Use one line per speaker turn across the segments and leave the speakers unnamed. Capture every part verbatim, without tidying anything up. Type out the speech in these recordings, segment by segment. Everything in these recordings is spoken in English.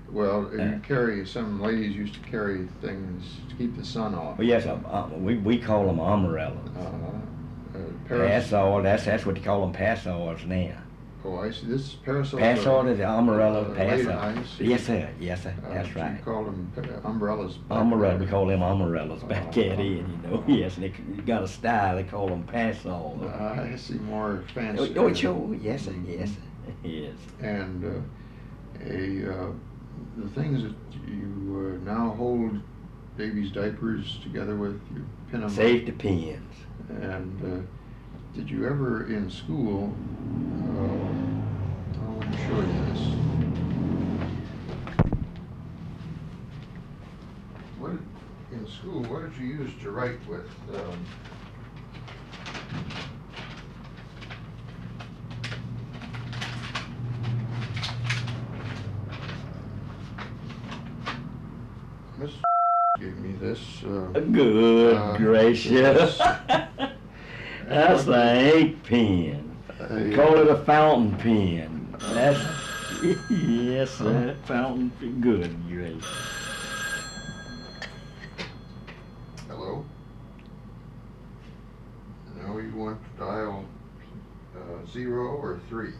Well,
Uh,
you carry, some ladies used to carry things to keep the sun off.
well, yes, um, uh, we we call them umbrellas.
Uh, uh,
Parasol. That's that's what they call them, parasols now.
Oh, I see. This parasol.
Parasol is the umbrella.
Uh,
Parasol.
I see.
Yes, sir. Yes, sir.
Uh,
That's
you
right.
called them pa- umbrellas. back
Umbrella.
then.
We call them umbrellas back
Uh,
at in, you know. Yes, and they c- got a style. They call them parasols.
Uh, I see more fancy.
Oh, oh, sure. Yes, sir. Yes, sir. Yes.
And uh, a uh, the things that you uh, now hold babies' diapers together with, you pin them.
Safety pins.
And uh, did you ever in school? Uh, I want to show you this. What in school? What did you use to write with? Um, Miss gave me this. Uh,
Good
uh,
gracious.
this-
That's the ink pen.
a-
Call it a fountain pen. That's yes, sir. Fountain pen. Good gracious.
Hello. Now you want to dial uh, zero or three.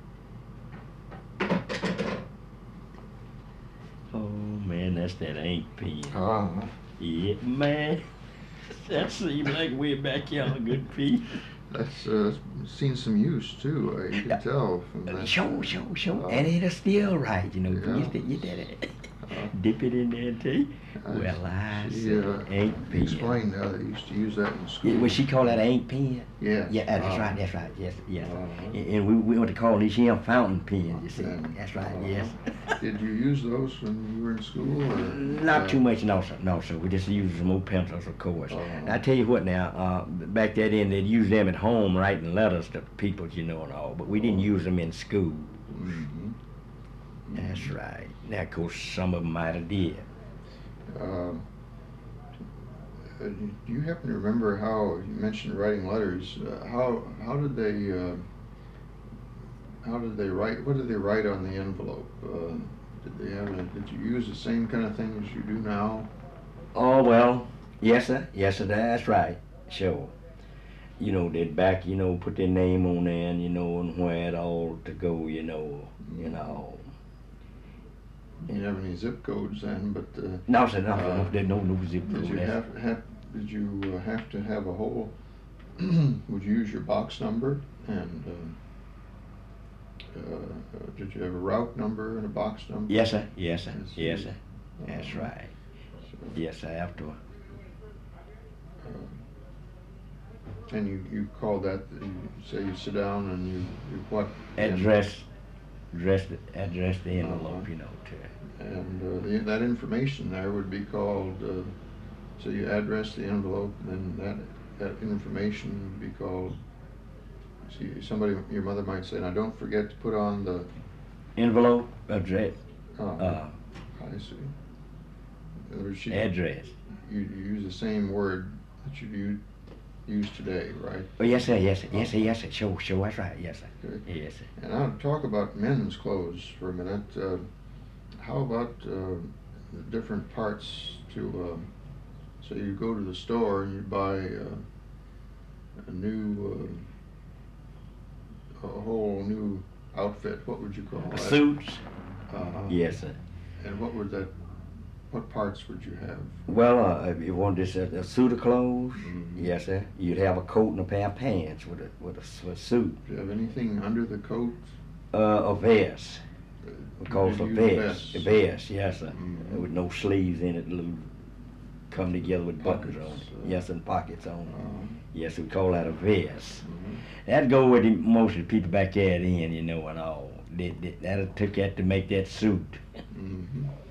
Oh man, that's that ink pen.
Ah.
Yeah, man. That seems like way back here a good pen.
That's uh, seen some use too. Uh, you can tell from that.
Show, show, show.
Uh,
and it'll still right, you know.
yeah.
You, st- you did it.
Uh,
Dip it in there, too.
I
Well, I
see,
said
uh,
ink pen.
Explain how they used to use that in school.
Yeah, would she call that an ink pen?
Yeah.
Yeah, that's
Uh,
right, that's right, yes, yes.
Uh-huh.
And, and we, we want to call these young fountain pens, you see.
Yeah.
That's right,
Uh-huh.
yes.
Did you use those when you were in school? Or,
Not
uh,
too much, no, sir. No, sir. We just use some old pencils, of course.
Uh-huh.
And I tell you what now, uh, back that in, they'd use them at home writing letters to people, you know, and all, but we didn't use them in school.
Mhm.
That's right. Now, of course, some of them might have did.
Um, uh, do you happen to remember how you mentioned writing letters? Uh, how how did they uh, how did they write? What did they write on the envelope? Uh, did they have? A, did you use the same kind of thing as you do now?
Oh, well, yes, sir. Yes, sir, that's right. Sure. You know, they'd back, you know, put their name on there, and, you know, and where it all to go, you know, you know.
You didn't have any zip codes then, but uh,
No, sir, no, sir,
Uh,
no, there's no, no zip
did
code.
you
That's-
have, have did you uh, have to have a whole? Would you use your box number and? Uh, uh, did you have a route number and a box number?
Yes, sir. Yes, sir.
Yes,
Yes,
you-
sir. That's
Uh,
right.
so,
Yes, sir, after.
um, and you, you call that, you say you sit down and you, you what?
Address, address, the, address the envelope,
Uh-huh.
you know, to.
And uh, the, that information there would be called, uh, so you address the envelope, and then that, that information would be called, see, somebody, your mother might say, now don't forget to put on the,
Envelope, address,
uh,
uh,
I see. In other words, she,
address.
you, you use the same word that you u- use today, right?
Oh, yes, sir, yes, sir, yes, sir, yes, sir, sure, sure, that's right, yes, sir.
Okay.
Yes, sir.
And I'll talk about men's clothes for a minute. Uh, how about uh, the different parts to, uh, so you go to the store and you buy uh, a new, uh, a whole new outfit. What would you call that?
Suits?
Uh-huh.
Yes, sir.
And what would that, what parts would you have?
Well, uh, if you want this, uh, a suit of clothes,
Mhm.
yes, sir, you'd have a coat and a pair of pants with a, with a, s- a suit.
Do you have anything under the coat?
Uh, a vest.
Uh,
We call it
you
a
use
vest. A
vests?
vest, yes, sir.
Mhm.
With no sleeves in it, little come together with buttons on
Pockets,
it.
uh,
Yes, and pockets on it.
Uh,
Yes, we call that a vest.
mhm.
That'd go with the, most of the people back there in, you know, and all. That, that, that'll took that to make that suit.
Mhm.